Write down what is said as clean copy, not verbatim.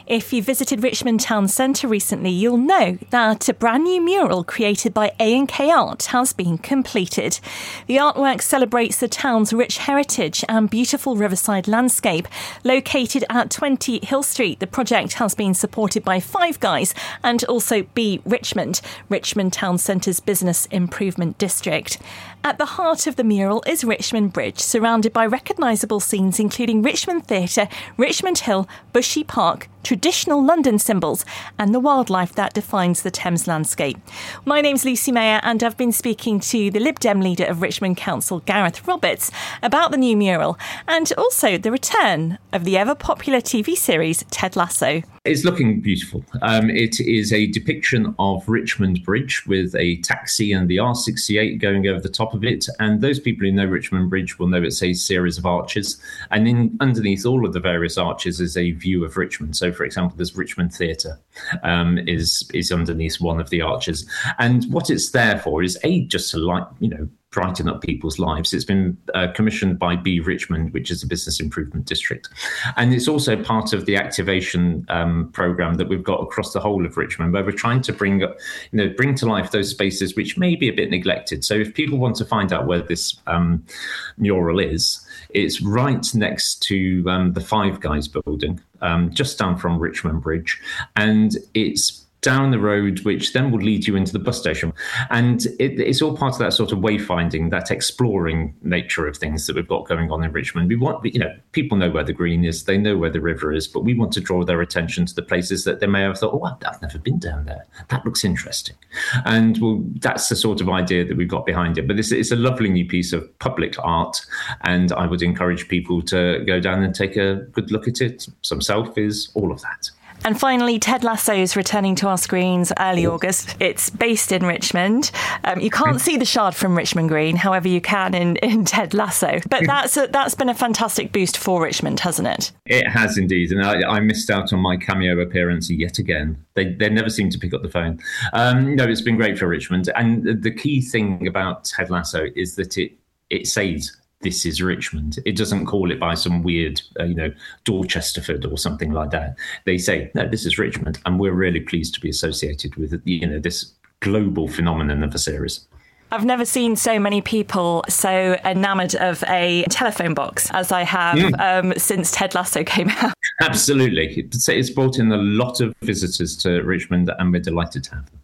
If you visited Richmond Town Centre recently, you'll know that a brand new mural created by A&K Art has been completed. The artwork celebrates the town's rich heritage and beautiful riverside landscape. Located at 20 Hill Street, the project has been supported by Five Guys and also Be Richmond, Richmond Town Centre's business improvement district. At the heart of the mural is Richmond Bridge, surrounded by recognisable scenes including Richmond Theatre, Richmond Hill, Bushy Park, traditional London symbols and the wildlife that defines the Thames landscape. My name's Lucy Mayer and I've been speaking to the Lib Dem leader of Richmond Council, Gareth Roberts, about the new mural and also the return of the ever-popular TV series Ted Lasso. It's looking beautiful. It is a depiction of Richmond Bridge with a taxi and the R68 going over the top of it. And those people who know Richmond Bridge will know it's a series of arches. And underneath all of the various arches is a view of Richmond. So, for example, there's Richmond Theatre is underneath one of the arches. And what it's there for is just to brighten up people's lives. It's been commissioned by Be Richmond, which is a business improvement district. And it's also part of the activation programme that we've got across the whole of Richmond, where we're trying to bring to life those spaces which may be a bit neglected. So if people want to find out where this mural is, it's right next to the Five Guys building, just down from Richmond Bridge. And it's down the road, which then will lead you into the bus station. And it's all part of that sort of wayfinding, that exploring nature of things that we've got going on in Richmond. We want, people know where the green is, they know where the river is, but we want to draw their attention to the places that they may have thought, I've never been down there. That looks interesting. And that's the sort of idea that we've got behind it. But it's a lovely new piece of public art. And I would encourage people to go down and take a good look at it, some selfies, all of that. And finally, Ted Lasso is returning to our screens early August. It's based in Richmond. You can't see the Shard from Richmond Green, however you can in Ted Lasso. But that's been a fantastic boost for Richmond, hasn't it? It has indeed. And I missed out on my cameo appearance yet again. They never seem to pick up the phone. No, it's been great for Richmond. And the key thing about Ted Lasso is that it says, this is Richmond. It doesn't call it by some weird, Dorchesterford or something like that. They say, no, this is Richmond. And we're really pleased to be associated with, this global phenomenon of a series. I've never seen so many people so enamoured of a telephone box as I have since Ted Lasso came out. Absolutely. It's brought in a lot of visitors to Richmond and we're delighted to have them.